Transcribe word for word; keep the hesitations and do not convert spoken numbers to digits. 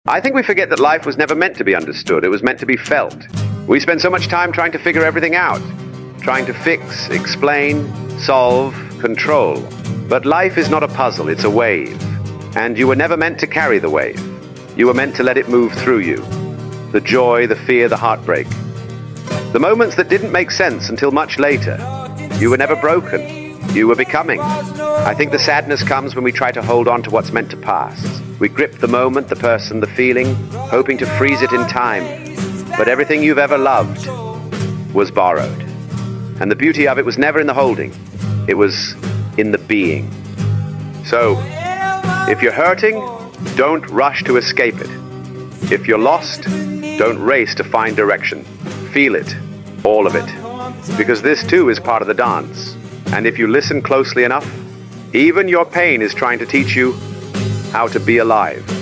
I think we forget that life was never meant to be understood. It was meant to be felt. We spend so much time trying to figure everything out, trying to fix, explain, solve, control. But life is not a puzzle, it's a wave. And you were never meant to carry the wave. You were meant to let it move through you. The joy, the fear, the heartbreak. The moments that didn't make sense until much later. You were never broken. You were becoming. I think the sadness comes when we try to hold on to what's meant to pass. We grip the moment, the person, the feeling, hoping to freeze it in time. But everything you've ever loved was borrowed. And the beauty of it was never in the holding. It was in the being. So, if you're hurting, don't rush to escape it. If you're lost, don't race to find direction. Feel it, all of it. Because this too is part of the dance. And if you listen closely enough, even your pain is trying to teach you how to be alive.